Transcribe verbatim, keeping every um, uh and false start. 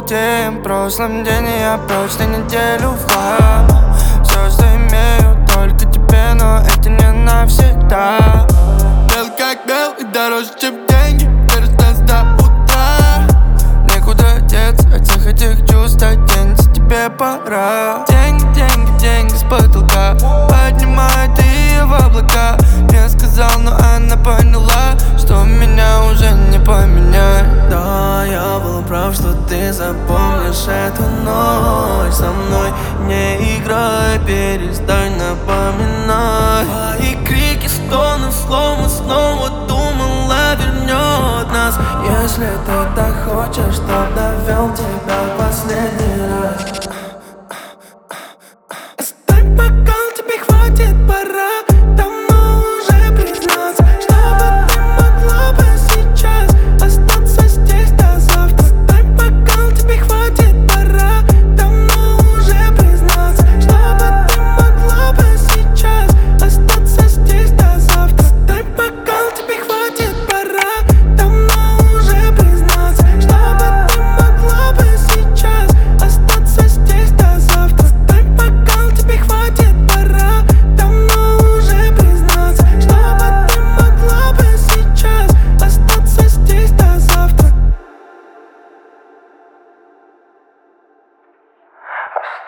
тем прошлым день, и я прочь на неделю в хлам. Все, что имею, только тебе, но это не навсегда. Белый как белый, дороже, чем деньги, перестань до утра. Некуда деться от всех этих чувств, оденься, тебе пора. Деньги, деньги, деньги с потолка поднимает ее в облака. Не сказал, но она поняла, что меня уже не поменять. Да, я был прав, что ты запомнишь эту ночь со мной. Не играй, перестань напоминать. Твои крики, стоны, словно снова думала вернет нас. Если ты так хочешь, то давай.